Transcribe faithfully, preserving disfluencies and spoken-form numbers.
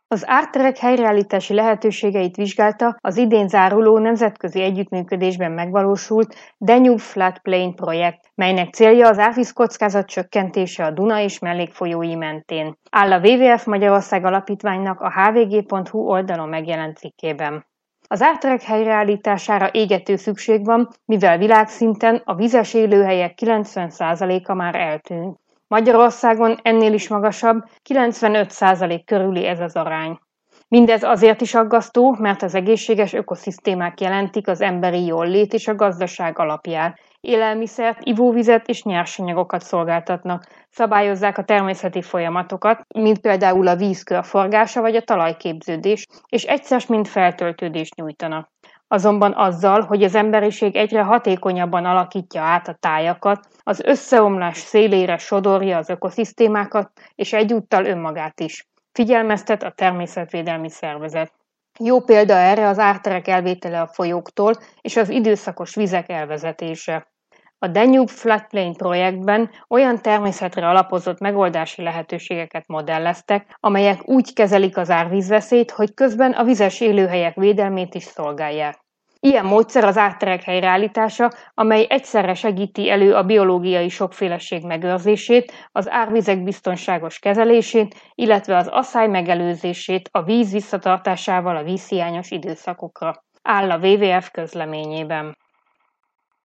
Az árterek helyreállítási lehetőségeit vizsgálta az idén záruló nemzetközi együttműködésben megvalósult Danube Floodplain projekt, melynek célja az árvízkockázat csökkentése a Duna és mellékfolyói mentén, áll a dupla vé vé ef Magyarország Alapítványnak a há vé gé pont hú oldalon megjelent cikkében. Az árterek helyreállítására égető szükség van, mivel világszinten a vizes élőhelyek kilencven százaléka már eltűnt. Magyarországon ennél is magasabb, kilencvenöt százalék körüli ez az arány. Mindez azért is aggasztó, mert az egészséges ökoszisztémák jelentik az emberi jólét és a gazdaság alapját. Élelmiszert, ivóvizet és nyersanyagokat szolgáltatnak, szabályozzák a természeti folyamatokat, mint például a víz körforgása vagy a talajképződés, és egyszer mint feltöltődést nyújtanak. Azonban azzal, hogy az emberiség egyre hatékonyabban alakítja át a tájakat, az összeomlás szélére sodorja az ökoszisztémákat, és egyúttal önmagát is, figyelmeztet a Természetvédelmi Szervezet. Jó példa erre az árterek elvétele a folyóktól és az időszakos vizek elvezetése. A Danube Floodplain projektben olyan természetre alapozott megoldási lehetőségeket modelleztek, amelyek úgy kezelik az árvízveszélyt, hogy közben a vizes élőhelyek védelmét is szolgálják. Ilyen módszer az árterek helyreállítása, amely egyszerre segíti elő a biológiai sokféleség megőrzését, az árvizek biztonságos kezelését, illetve az asszály megelőzését a víz visszatartásával a vízhiányos időszakokra, áll a dupla vé vé ef közleményében.